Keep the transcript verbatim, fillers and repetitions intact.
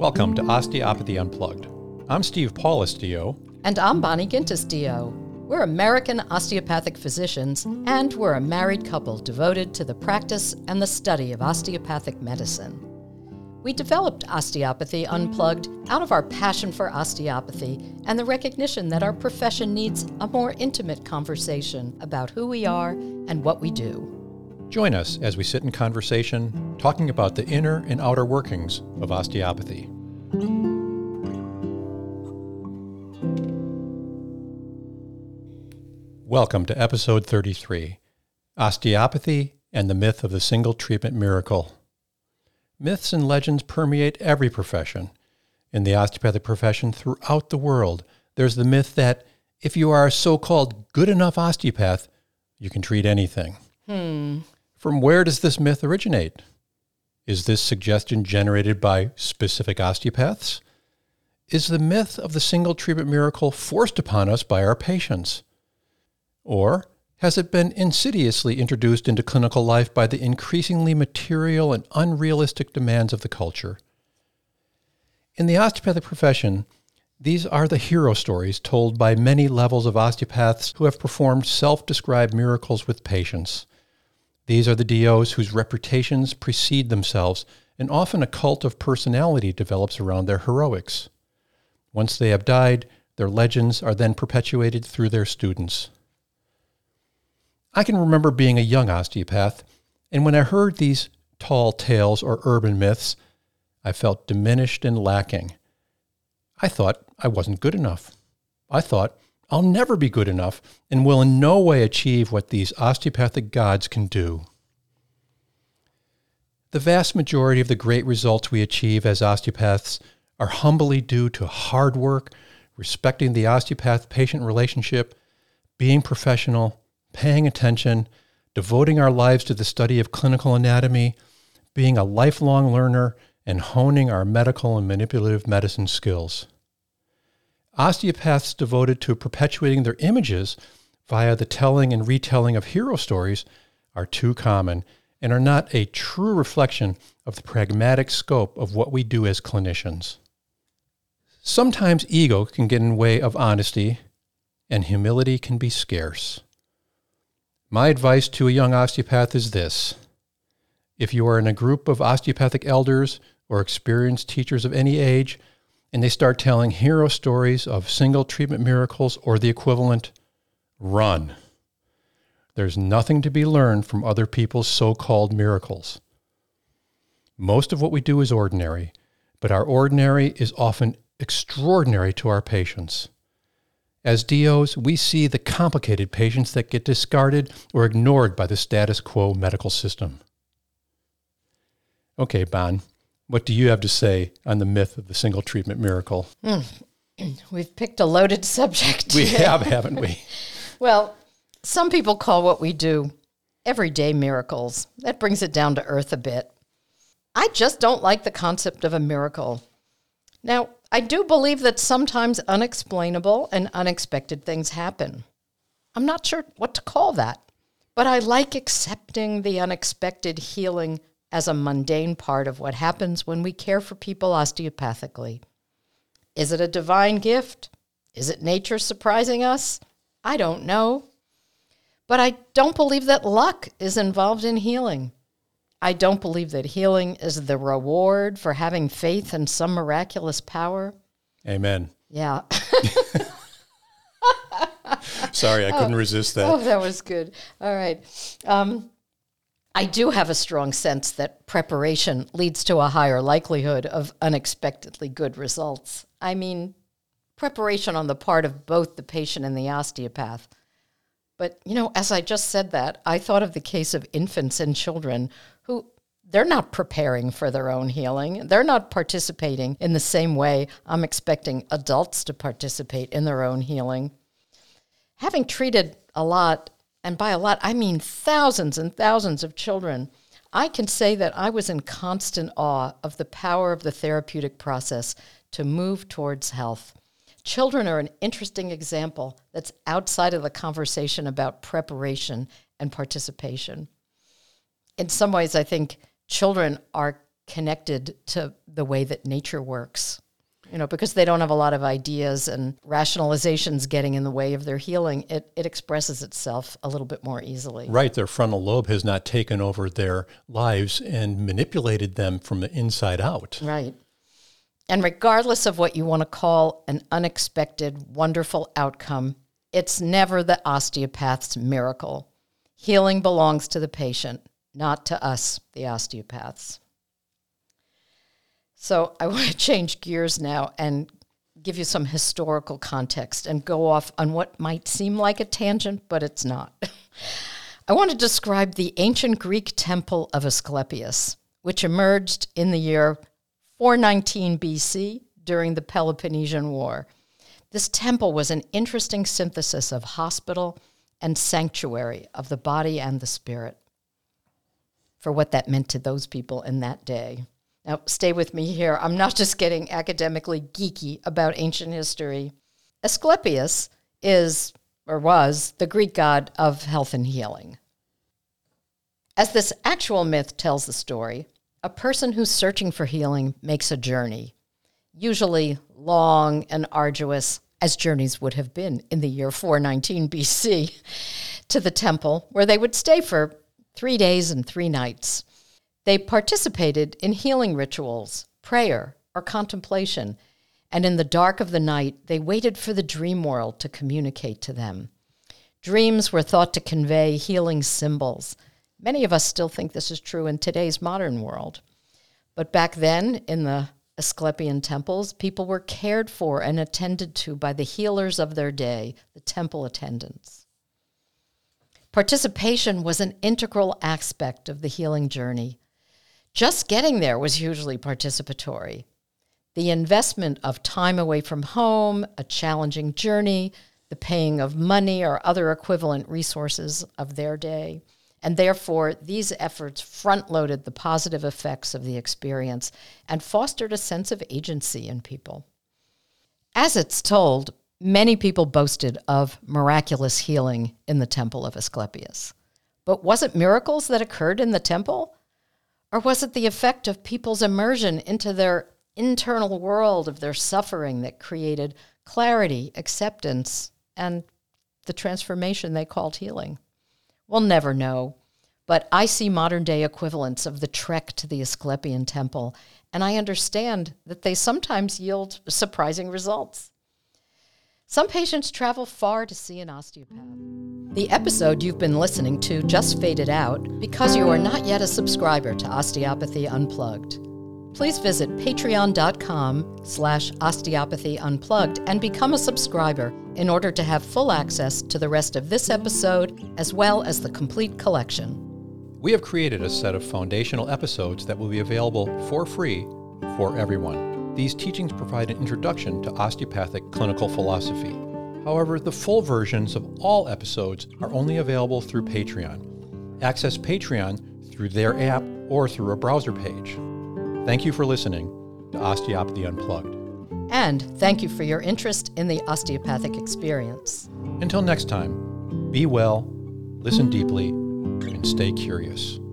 Welcome to Osteopathy Unplugged. I'm Steve Paulus, D O. And I'm Bonnie Gintis, D O. We're American osteopathic physicians, and we're a married couple devoted to the practice and the study of osteopathic medicine. We developed Osteopathy Unplugged out of our passion for osteopathy and the recognition that our profession needs a more intimate conversation about who we are and what we do. Join us as we sit in conversation, talking about the inner and outer workings of osteopathy. Welcome to episode thirty-three, Osteopathy and the Myth of the Single Treatment Miracle. Myths and legends permeate every profession. In the osteopathic profession throughout the world, there's the myth that if you are a so-called good enough osteopath, you can treat anything. Hmm. From where does this myth originate? Is this suggestion generated by specific osteopaths? Is the myth of the single treatment miracle forced upon us by our patients? Or has it been insidiously introduced into clinical life by the increasingly material and unrealistic demands of the culture? In the osteopathic profession, these are the hero stories told by many levels of osteopaths who have performed self-described miracles with patients. These are the D Os whose reputations precede themselves, and often a cult of personality develops around their heroics. Once they have died, their legends are then perpetuated through their students. I can remember being a young osteopath, and when I heard these tall tales or urban myths, I felt diminished and lacking. I thought I wasn't good enough. I thought I'll never be good enough and will in no way achieve what these osteopathic gods can do. The vast majority of the great results we achieve as osteopaths are humbly due to hard work, respecting the osteopath-patient relationship, being professional, paying attention, devoting our lives to the study of clinical anatomy, being a lifelong learner, and honing our medical and manipulative medicine skills. Osteopaths devoted to perpetuating their images via the telling and retelling of hero stories are too common and are not a true reflection of the pragmatic scope of what we do as clinicians. Sometimes ego can get in the way of honesty, and humility can be scarce. My advice to a young osteopath is this: if you are in a group of osteopathic elders or experienced teachers of any age, and they start telling hero stories of single treatment miracles or the equivalent, run. There's nothing to be learned from other people's so-called miracles. Most of what we do is ordinary, but our ordinary is often extraordinary to our patients. As D Os, we see the complicated patients that get discarded or ignored by the status quo medical system. Okay, Bon, what do you have to say on the myth of the single treatment miracle? Mm. We've picked a loaded subject today. We have, haven't we? Well, some people call what we do everyday miracles. That brings it down to earth a bit. I just don't like the concept of a miracle. Now, I do believe that sometimes unexplainable and unexpected things happen. I'm not sure what to call that, but I like accepting the unexpected healing as a mundane part of what happens when we care for people osteopathically. Is it a divine gift? Is it nature surprising us? I don't know. But I don't believe that luck is involved in healing. I don't believe that healing is the reward for having faith in some miraculous power. Amen. Yeah. Sorry, I couldn't oh, resist that. Oh, that was good. All right. Um, I do have a strong sense that preparation leads to a higher likelihood of unexpectedly good results. I mean, preparation on the part of both the patient and the osteopath. But, you know, as I just said that, I thought of the case of infants and children who, they're not preparing for their own healing. They're not participating in the same way I'm expecting adults to participate in their own healing. Having treated a lot, and by a lot, I mean thousands and thousands of children, I can say that I was in constant awe of the power of the therapeutic process to move towards health. Children are an interesting example that's outside of the conversation about preparation and participation. In some ways, I think children are connected to the way that nature works. You know, because they don't have a lot of ideas and rationalizations getting in the way of their healing, it, it expresses itself a little bit more easily. Right. Their frontal lobe has not taken over their lives and manipulated them from the inside out. Right. And regardless of what you want to call an unexpected, wonderful outcome, it's never the osteopath's miracle. Healing belongs to the patient, not to us, the osteopaths. So I want to change gears now and give you some historical context and go off on what might seem like a tangent, but it's not. I want to describe the ancient Greek temple of Asclepius, which emerged in the year four nineteen B C during the Peloponnesian War. This temple was an interesting synthesis of hospital and sanctuary of the body and the spirit, for what that meant to those people in that day. Now, stay with me here. I'm not just getting academically geeky about ancient history. Asclepius is, or was, the Greek god of health and healing. As this actual myth tells the story, a person who's searching for healing makes a journey, usually long and arduous, as journeys would have been in the year four nineteen B C, to the temple, where they would stay for three days and three nights. They participated in healing rituals, prayer, or contemplation, and in the dark of the night, they waited for the dream world to communicate to them. Dreams were thought to convey healing symbols. Many of us still think this is true in today's modern world. But back then, in the Asclepian temples, people were cared for and attended to by the healers of their day, the temple attendants. Participation was an integral aspect of the healing journey. Just getting there was hugely participatory. The investment of time away from home, a challenging journey, the paying of money or other equivalent resources of their day, and therefore these efforts front-loaded the positive effects of the experience and fostered a sense of agency in people. As it's told, many people boasted of miraculous healing in the temple of Asclepius. But was it miracles that occurred in the temple? Or was it the effect of people's immersion into their internal world of their suffering that created clarity, acceptance, and the transformation they called healing? We'll never know, but I see modern-day equivalents of the trek to the Asclepian temple, and I understand that they sometimes yield surprising results. Some patients travel far to see an osteopath. The episode you've been listening to just faded out because you are not yet a subscriber to Osteopathy Unplugged. Please visit patreon.com slash osteopathy unplugged and become a subscriber in order to have full access to the rest of this episode as well as the complete collection. We have created a set of foundational episodes that will be available for free for everyone. These teachings provide an introduction to osteopathic clinical philosophy. However, the full versions of all episodes are only available through Patreon. Access Patreon through their app or through a browser page. Thank you for listening to Osteopathy Unplugged. And thank you for your interest in the osteopathic experience. Until next time, be well, listen deeply, and stay curious.